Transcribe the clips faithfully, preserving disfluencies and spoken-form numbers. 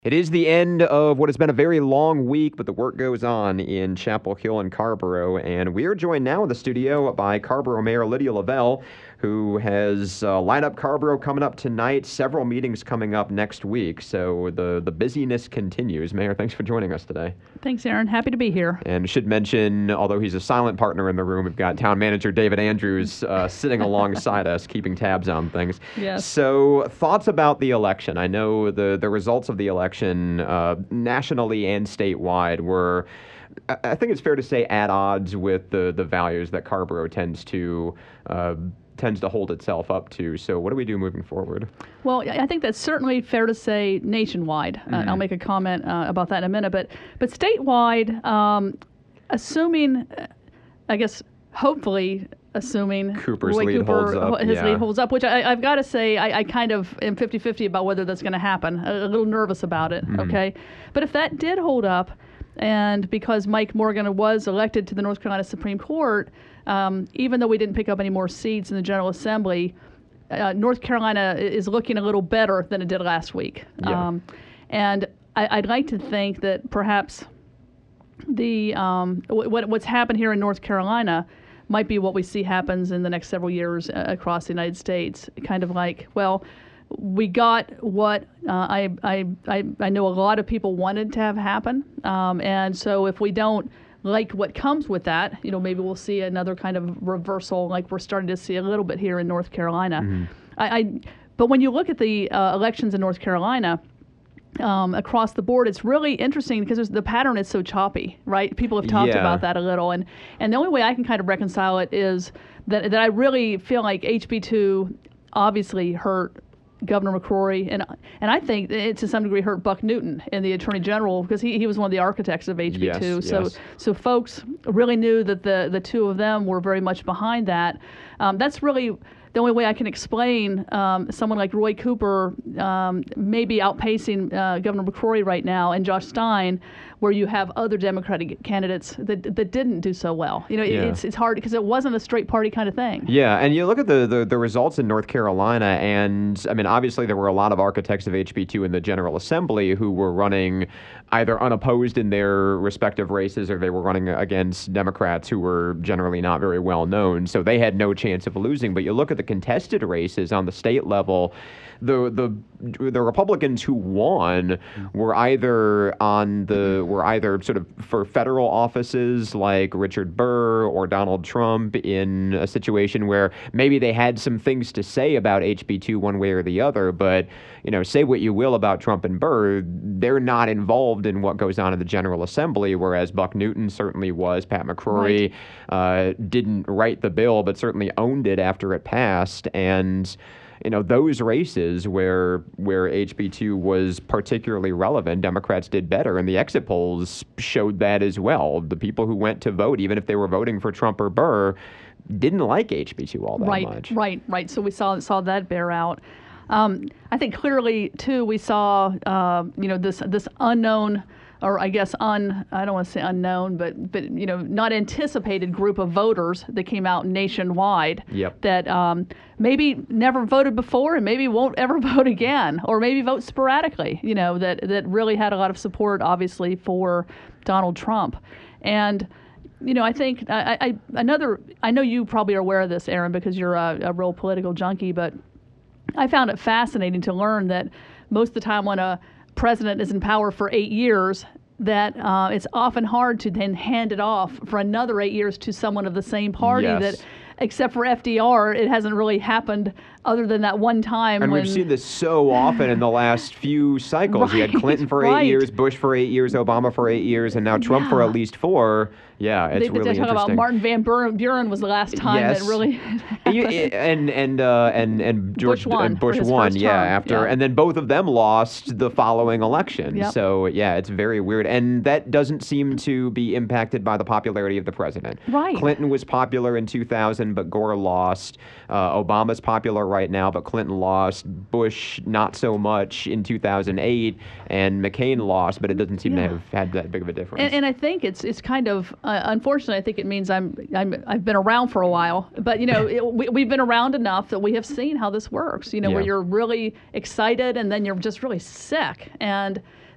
It is the end of what has been a very long week, but the work goes on in Chapel Hill and Carrboro. And we are joined now in the studio by Carrboro Mayor Lydia Lavelle, who has uh, lined up Carrboro coming up tonight, several meetings coming up next week. So the, the busyness continues. Mayor, thanks for joining us today. Thanks, Aaron. Happy to be here. And should mention, although he's a silent partner in the room, we've got Town Manager David Andrews uh, sitting alongside us, keeping tabs on things. Yes. So thoughts about the election? I know the, the results of the election uh, nationally and statewide were, I think it's fair to say, at odds with the, the values that Carrboro tends to uh, tends to hold itself up to. So what do we do moving forward? Well, I think that's certainly fair to say nationwide. Mm-hmm. Uh, I'll make a comment uh, about that in a minute. But but statewide, um, assuming, uh, I guess, hopefully, assuming Cooper's Roy lead Cooper, holds up, his yeah. lead holds up, which I, I've got to say, I, I kind of am fifty-fifty about whether that's going to happen. A, a little nervous about it, Mm-hmm. okay? But if that did hold up, and because Mike Morgan was elected to the North Carolina Supreme Court, um, even though we didn't pick up any more seats in the General Assembly, uh, North Carolina is looking a little better than it did last week. Yeah. Um, and I, I'd like to think that perhaps the um, what, what's happened here in North Carolina might be what we see happens in the next several years uh, across the United States. Kind of like, well, we got what uh, I, I, I, I know a lot of people wanted to have happen. Um, and so if we don't like what comes with that, you know, maybe we'll see another kind of reversal like we're starting to see a little bit here in North Carolina. Mm-hmm. I, I, but when you look at the uh, elections in North Carolina, Um, across the board, it's really interesting because the pattern is so choppy, right? People have talked Yeah. about that a little, and and the only way I can kind of reconcile it is that that I really feel like H B two obviously hurt Governor McCrory, and and I think it to some degree hurt Buck Newton in the Attorney General because he, he was one of the architects of H B two. Yes, so yes. so folks really knew that the the two of them were very much behind that. Um, that's really the only way I can explain um, someone like Roy Cooper um, maybe outpacing uh, Governor McCrory right now and Josh Stein, where you have other Democratic candidates that that didn't do so well. You know, Yeah. it's it's hard because it wasn't a straight party kind of thing. Yeah, and you look at the, the, the results in North Carolina, and I mean, obviously there were a lot of architects of H B two in the General Assembly who were running either unopposed in their respective races or they were running against Democrats who were generally not very well known. So they had no chance of losing. But you look at the contested races on the state level, the the the Republicans who won were either on the were either sort of for federal offices like Richard Burr or Donald Trump in a situation where maybe they had some things to say about H B two one way or the other, but you know, say what you will about Trump and Burr, they're not involved in what goes on in the General Assembly, whereas Buck Newton certainly was. Pat McCrory Right. uh, didn't write the bill, but certainly owned it after it passed, and you know, those races where where H B two was particularly relevant, Democrats did better, and the exit polls showed that as well. The people who went to vote, even if they were voting for Trump or Burr, didn't like H B two all that right, much. Right, right. So we saw saw that bear out. Um, I think clearly too we saw uh, you know this this unknown, or I guess un I don't want to say unknown, but but you know not anticipated group of voters that came out nationwide. Yep. That um, maybe never voted before and maybe won't ever vote again, or maybe vote sporadically. You know that that really had a lot of support, obviously, for Donald Trump, and. You know, I think I, I another. I know you probably are aware of this, Aaron, because you're a, a real political junkie. But I found it fascinating to learn that most of the time when a president is in power for eight years, that uh, it's often hard to then hand it off for another eight years to someone of the same party. Yes. That, except for F D R, it hasn't really happened other than that one time. And when, we've seen this so often in the last few cycles. You had Right, Clinton for eight right. years, Bush for eight years, Obama for eight years, and now Trump for Yeah. at least four. Yeah, it's they, really they talk interesting. about Martin Van Bur- Buren was the last time Yes. that really You- happened. and and uh, and and George Bush won and for Bush his won, first yeah. term, After yeah. and then both of them lost the following election. Yep. So yeah, it's very weird, and that doesn't seem to be impacted by the popularity of the president. Right. Clinton was popular in two thousand, but Gore lost. Uh, Obama's popular right now, but Clinton lost. Bush not so much in two thousand eight, and McCain lost, but it doesn't seem Yeah. to have had that big of a difference. And, and I think it's it's kind of uh, unfortunate. I think it means I'm I'm I've been around for a while, but you know it, we, we've been around enough that we have seen how this works. You know, where Yeah. you're really excited and then you're just really sick, and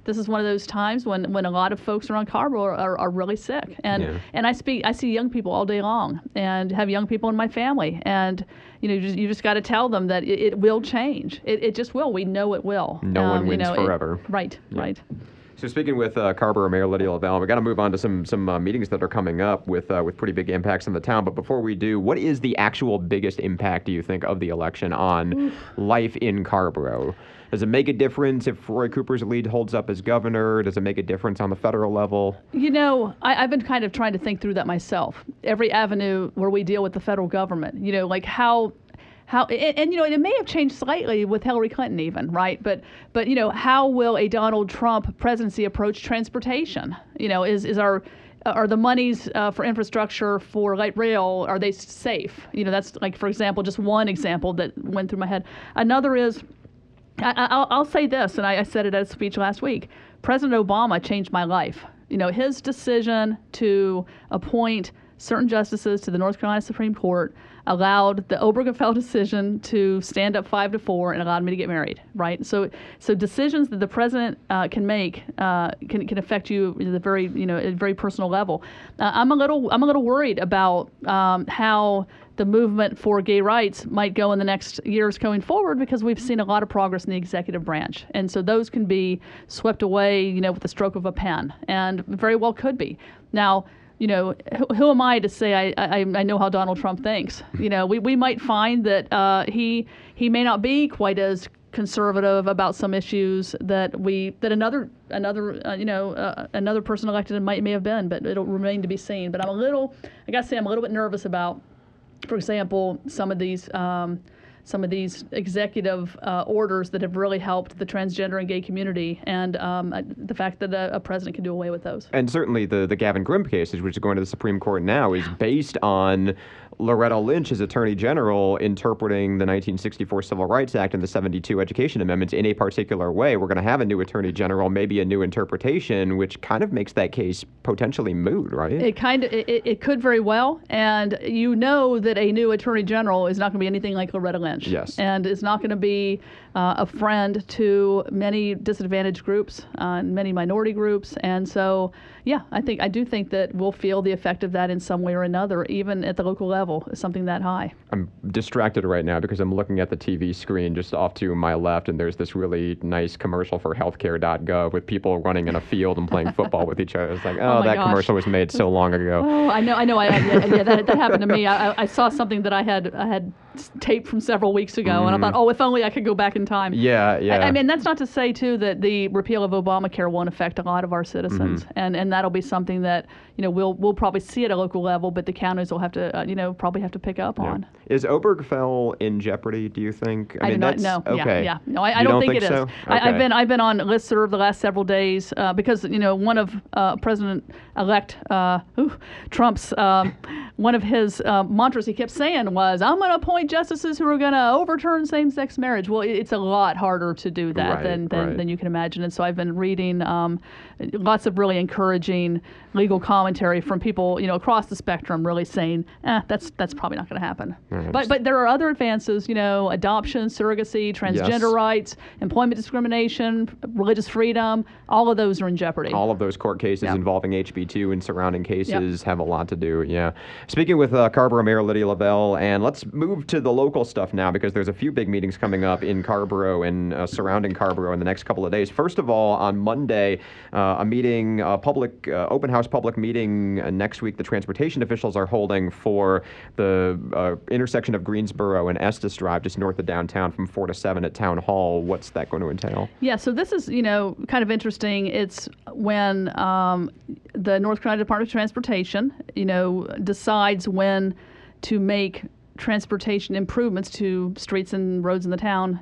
this is one of those times when, when a lot of folks around Carrboro are, are, are really sick. And Yeah. and I speak I see young people all day long, and have young people in my family, and you know you just, you just got to tell them that it, it will change. It, it just will. We know it will. No one Um, you wins know, it- forever. right. Right. So speaking with uh, Carrboro Mayor Lydia Lavelle, we got to move on to some some uh, meetings that are coming up with uh, with pretty big impacts in the town. But before we do, what is the actual biggest impact, do you think, of the election on life in Carrboro? Does it make a difference if Roy Cooper's lead holds up as governor? Does it make a difference on the federal level? You know, I, I've been kind of trying to think through that myself. Every avenue where we deal with the federal government, you know, like how, how, and, and you know, it may have changed slightly with Hillary Clinton, even, right? But, but you know, how will a Donald Trump presidency approach transportation? You know, is is our are the monies uh, for infrastructure for light rail, are they safe? You know, that's like, for example, just one example that went through my head. Another is, I, I'll, I'll say this, and I, I said it at a speech last week. President Obama changed my life. You know, his decision to appoint certain justices to the North Carolina Supreme Court allowed the Obergefell decision to stand up five to four and allowed me to get married, right? So, so decisions that the president uh, can make uh, can can affect you at a very, you know, at a very personal level. Uh, I'm a little I'm a little worried about um, how the movement for gay rights might go in the next years going forward, because we've seen a lot of progress in the executive branch, and so those can be swept away, you know, with the stroke of a pen, and very well could be. Now, you know, who, who am I to say I, I I know how Donald Trump thinks? You know, we, we might find that uh, he he may not be quite as conservative about some issues that we that another another uh, you know uh, another person elected might may have been, but it'll remain to be seen. But I'm a little, I gotta say, I'm a little bit nervous about, for example, some of these um, some of these executive uh, orders that have really helped the transgender and gay community, and um, uh, the fact that a, a president can do away with those. And certainly the, the Gavin Grimm cases, which is going to the Supreme Court now, is based on Loretta Lynch as Attorney General interpreting the nineteen sixty-four Civil Rights Act and the seventy-two Education Amendments in a particular way. We're going to have a new Attorney General, maybe a new interpretation, which kind of makes that case potentially moot, right? It kind of it, it could very well, and you know that a new Attorney General is not going to be anything like Loretta Lynch. Yes. And is not going to be uh, a friend to many disadvantaged groups, uh, and many minority groups, and so yeah, I think I do think that we'll feel the effect of that in some way or another, even at the local level, something that high. I'm distracted right now because I'm looking at the T V screen just off to my left, and there's this really nice commercial for healthcare dot gov with people running in a field and playing football with each other. It's like, oh, Oh my that gosh. commercial was made so long ago. Oh, I know, I know. I, I, yeah, yeah, that, that happened to me. I, I- I saw something that I had I had taped from several weeks ago, and I thought, oh, if only I could go back in time. Yeah, yeah. I, I mean, that's not to say too that the repeal of Obamacare won't affect a lot of our citizens, Mm-hmm. and and that'll be something that you know we'll we'll probably see at a local level, but the counties will have to uh, you know probably have to pick up Yeah. on. Is Obergefell in jeopardy, do you think? I, mean, do not that's know. okay. Yeah, yeah. No, I, I You don't, think, think it is. so? I, I've Okay. been I've been on listserv the last several days uh, because you know one of uh, President-elect uh, ooh, Trump's um, one of his uh, mantras he kept saying was, "I'm going to appoint justices who are going to overturn same-sex marriage." Well, it, it's a lot harder to do that Right, than than, right. than you can imagine. And so I've been reading um, lots of really encouraging legal commentary from people you know across the spectrum, really saying, "Eh, that's that's probably not going to happen." Right. But but there are other advances, you know, adoption, surrogacy, transgender Yes. rights, employment discrimination, religious freedom. All of those are in jeopardy. All of those court cases Yep. involving H B two and surrounding cases have a lot to do, yeah. Speaking with uh, Carrboro Mayor Lydia Lavelle, and let's move to the local stuff now because there's a few big meetings coming up in Carrboro and uh, surrounding Carrboro in the next couple of days. First of all, on Monday, uh, a meeting, a public, uh, open house public meeting uh, next week the transportation officials are holding for the uh, intersection of Greensboro and Estes Drive, just north of downtown from four to seven at Town Hall. What's that going to entail? Yeah, so this is, you know, kind of interesting. It's when um, the North Carolina Department of Transportation, you know, decides when to make transportation improvements to streets and roads in the town.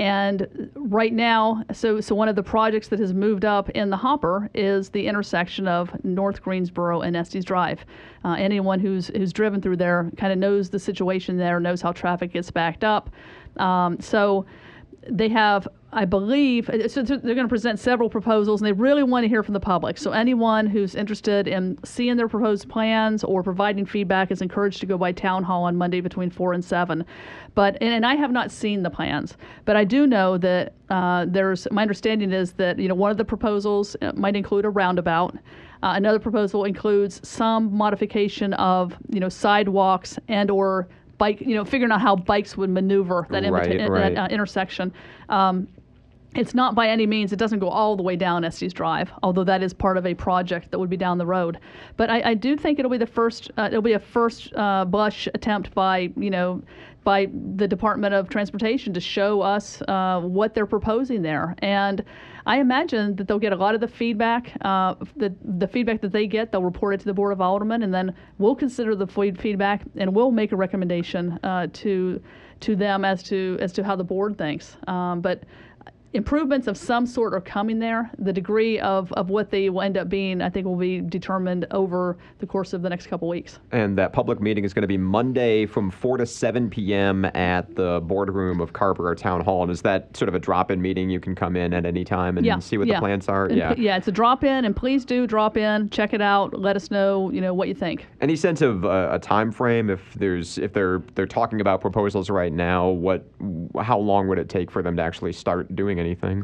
And right now, so so one of the projects that has moved up in the hopper is the intersection of North Greensboro and Estes Drive. Uh, anyone who's who's driven through there kind of knows the situation there, knows how traffic gets backed up. Um, so they have I believe, so they're going to present several proposals, and they really want to hear from the public. So anyone who's interested in seeing their proposed plans or providing feedback is encouraged to go by town hall on Monday between four and seven. But and, and I have not seen the plans, but I do know that uh, there's. My understanding is that you know one of the proposals might include a roundabout. Uh, another proposal includes some modification of you know sidewalks and or bike, you know, figuring out how bikes would maneuver that, Right, invita- right. that uh, intersection. Um, It's not by any means, it doesn't go all the way down Estes Drive, although that is part of a project that would be down the road. But I, I do think it'll be the first, uh, it'll be a first uh, blush attempt by, you know, by the Department of Transportation to show us uh, what they're proposing there. And I imagine that they'll get a lot of the feedback, uh, the, the feedback that they get, they'll report it to the Board of Aldermen, and then we'll consider the feed- feedback and we'll make a recommendation uh, to to them as to as to how the board thinks. Um, but improvements of some sort are coming there. The degree of, of what they will end up being, I think, will be determined over the course of the next couple weeks. And that public meeting is going to be Monday from four to seven p.m. at the boardroom of Carrboro Town Hall. And is that sort of a drop-in meeting? You can come in at any time and Yeah, see what yeah. the plans are? And Yeah. p- yeah, it's a drop-in, and please do drop in, check it out, let us know, you know, what you think. Any sense of uh, a time frame? If there's if they're they're talking about proposals right now, what how long would it take for them to actually start doing anything?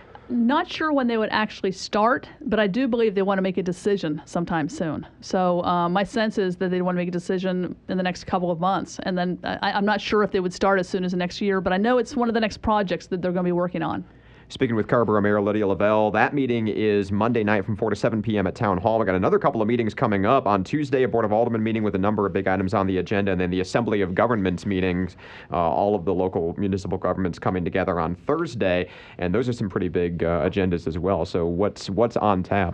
Not sure when they would actually start, but I do believe they want to make a decision sometime soon. So uh, my sense is that they want to make a decision in the next couple of months. And then I, I'm not sure if they would start as soon as the next year, but I know it's one of the next projects that they're going to be working on. Speaking with Carrboro Mayor Lydia Lavelle, that meeting is Monday night from four to seven p.m. at Town Hall. We've got another couple of meetings coming up. On Tuesday, a Board of Aldermen meeting with a number of big items on the agenda, and then the Assembly of Governments meetings, uh, all of the local municipal governments coming together on Thursday, and those are some pretty big uh, agendas as well. So what's what's on tap?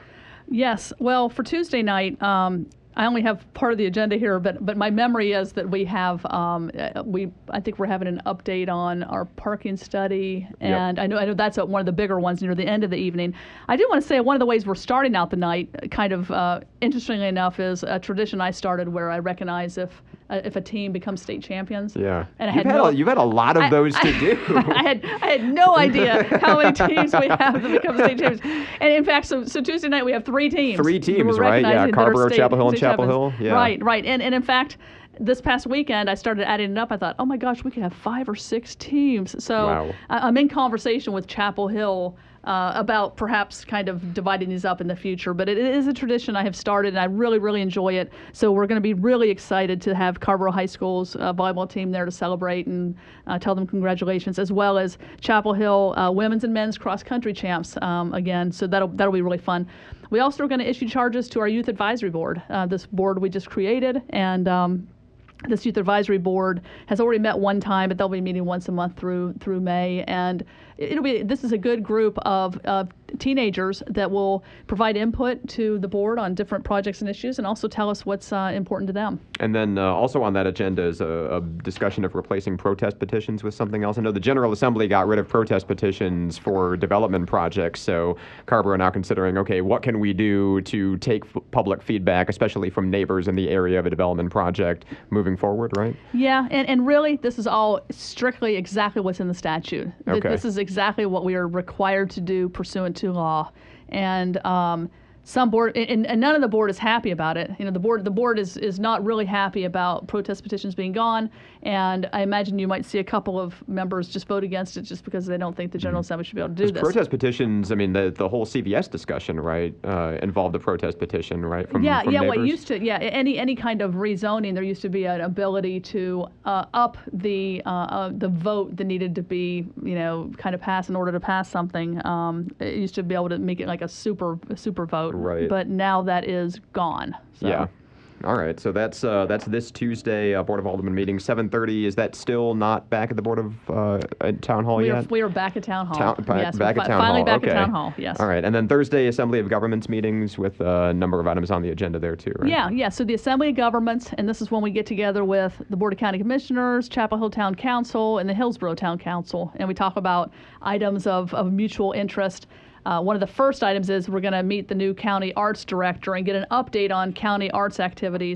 Yes. Well, for Tuesday night, um, I only have part of the agenda here, but but my memory is that we have um, uh, we I think we're having an update on our parking study, and I know I know that's a, one of the bigger ones near the end of the evening. I do want to say one of the ways we're starting out the night, uh, kind of uh, interestingly enough, is a tradition I started where I recognize if uh, if a team becomes state champions. Yeah, And I you've had had no- a, you've had a lot of I- those to I- do. I had I had no idea how many teams we have that become state champions. And in fact, so so Tuesday night we have three teams. Three that teams, we're right? Yeah, recognizing that are Carrboro, state- Chapel Hill, and state Chapel champions. Hill. Yeah. Right, right. And and in fact, this past weekend I started adding it up. I thought, oh my gosh, we could have five or six teams. So Wow. I, I'm in conversation with Chapel Hill uh, about perhaps kind of dividing these up in the future. But it, it is a tradition I have started, and I really, really enjoy it. So we're going to be really excited to have Carrboro High School's uh, volleyball team there to celebrate and uh, tell them congratulations, as well as Chapel Hill uh, women's and men's cross country champs um, again. So that'll that'll be really fun. We also are going to issue charges to our youth advisory board, uh, this board we just created, and um, this youth advisory board has already met one time, but they'll be meeting once a month through through May. And it'll be this is a good group of of teenagers that will provide input to the board on different projects and issues, and also tell us what's uh, important to them. And then uh, also on that agenda is a, a discussion of replacing protest petitions with something else. I know the General Assembly got rid of protest petitions for development projects, so Carrboro now considering, okay, what can we do to take f- public feedback, especially from neighbors in the area of a development project, moving forward, right? Yeah, and, and really, this is all strictly exactly what's in the statute. Th- Okay. This is exactly what we are required to do pursuant to law. And um, some board, and, and none of the board is happy about it. You know, the board, the board is, is not really happy about protest petitions being gone. And I imagine you might see a couple of members just vote against it just because they don't think the General Assembly should be able to do this. Protest petitions, I mean, the, the whole C V S discussion, right, uh, involved a protest petition, right, from, yeah, from yeah. neighbors? What used to, yeah, any any kind of rezoning, there used to be an ability to uh, up the uh, uh, the vote that needed to be, you know, kind of passed in order to pass something. Um, it used to be able to make it like a super a super vote. Right. But now that is gone. So. Yeah. All right, so that's uh, that's this Tuesday, uh, Board of Aldermen meeting, seven thirty. Is that still not back at the Board of uh, at Town Hall We are, yet? we are back at Town Hall. Town- back- yes, back we're at fi- Town finally Hall, back okay. at Town Hall. Yes. All right, and then Thursday, Assembly of Governments meetings with a number of items on the agenda there too, right? Yeah, yeah. So the Assembly of Governments, and this is when we get together with the Board of County Commissioners, Chapel Hill Town Council, and the Hillsborough Town Council, and we talk about items of, of mutual interest. Uh, one of the first items is we're going to meet the new county arts director and get an update on county arts activities.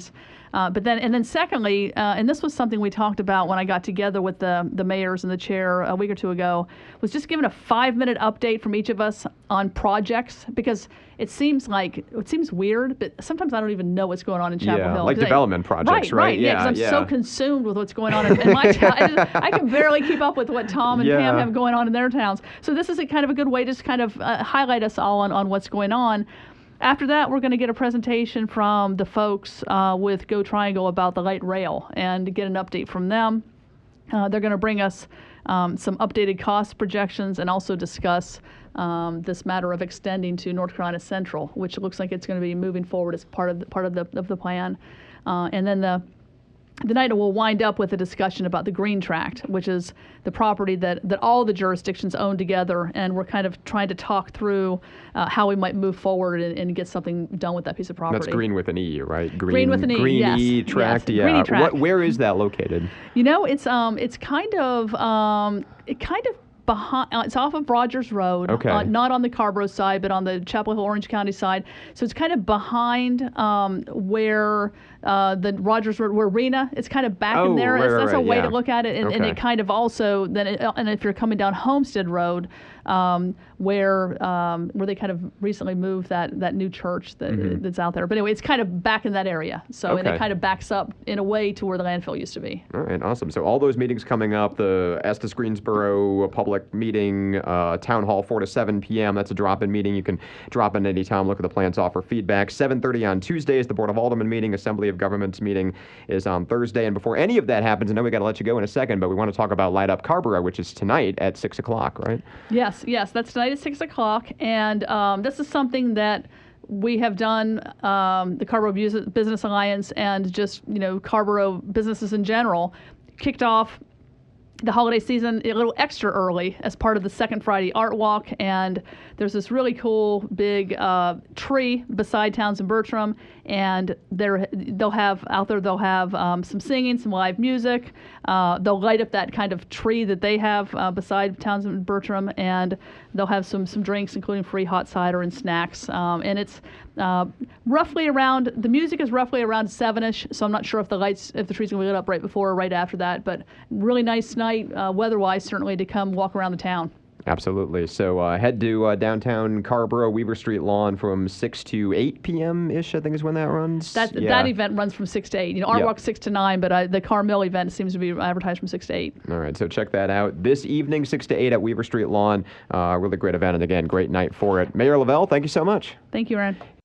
Uh, but then, and then secondly, uh, and this was something we talked about when I got together with the the mayors and the chair a week or two ago, was just giving a five minute update from each of us on projects, because it seems like it seems weird, but sometimes I don't even know what's going on in Chapel yeah, Hill. like development I, projects, right? Right, right? yeah, because I'm yeah. so consumed with what's going on in, in my town. I, just, I can barely keep up with what Tom and Yeah. Pam have going on in their towns. So this is a kind of a good way to just kind of uh, highlight us all on, on what's going on. After that, we're going to get a presentation from the folks uh, with Go Triangle about the light rail and get an update from them. Uh, they're going to bring us um, some updated cost projections and also discuss um, this matter of extending to North Carolina Central, which looks like it's going to be moving forward as part of the, part of the, of the plan. Uh, and then the The night will wind up with a discussion about the Green Tract, which is the property that, that all the jurisdictions own together, and we're kind of trying to talk through uh, how we might move forward and, and get something done with that piece of property. That's Green with an E, right? Green, Green with an E, Green yes, E yes, Tract, yeah. Greenie Tract. What, where is that located? You know, it's um, it's kind of um, it kind of behind. Uh, it's off of Rogers Road. Okay. Uh, not on the Carborough side, but on the Chapel Hill, Orange County side. So it's kind of behind um, where uh, the Rogers Road, where Rena. It's kind of back Oh, in there. right, It's- right, that's a right, way yeah. to look at it, and, and Okay. it kind of also then. It, and if you're coming down Homestead Road, um, where um, where they kind of recently moved that that new church that Mhm. that's out there. But anyway, it's kind of back in that area. So and Okay. it kind of backs up in a way to where the landfill used to be. All right, awesome. So all those meetings coming up, the Estes Greensboro public meeting, uh, Town Hall, four to seven p.m. That's a drop-in meeting. You can drop in anytime, look at the plans, offer feedback. seven thirty on Tuesdays, the Board of Aldermen meeting, Assembly of Governments meeting is on Thursday. And before any of that happens, I know we got to let you go in a second, but we want to talk about Light Up Carborough, which is tonight at six o'clock, right? Yes, yes, that's tonight at six o'clock, and um, this is something that we have done, um, the Carborough Bus- Business Alliance and just, you know, Carborough businesses in general, kicked off the holiday season a little extra early as part of the Second Friday Art Walk, and there's this really cool big uh, tree beside Townsend Bertram, and they're, they'll have out there they'll have um, some singing, some live music. Uh, they'll light up that kind of tree that they have uh, beside Townsend Bertram, and they'll have some some drinks, including free hot cider and snacks. Um, and it's uh, roughly around the music is roughly around seven-ish. So I'm not sure if the lights if the tree's gonna be lit up right before or right after that, but really nice night uh, weather-wise certainly to come walk around the town. Absolutely. So uh, head to uh, downtown Carborough, Weaver Street Lawn from six to eight p.m. ish, I think is when that runs. That Yeah. that event runs from six to eight. You know, Art Yep. Walk six to nine, but uh, the Carmel event seems to be advertised from six to eight. All right, so check that out. This evening, six to eight at Weaver Street Lawn. Uh, really great event, and again, great night for it. Mayor Lavelle, thank you so much. Thank you, Aaron.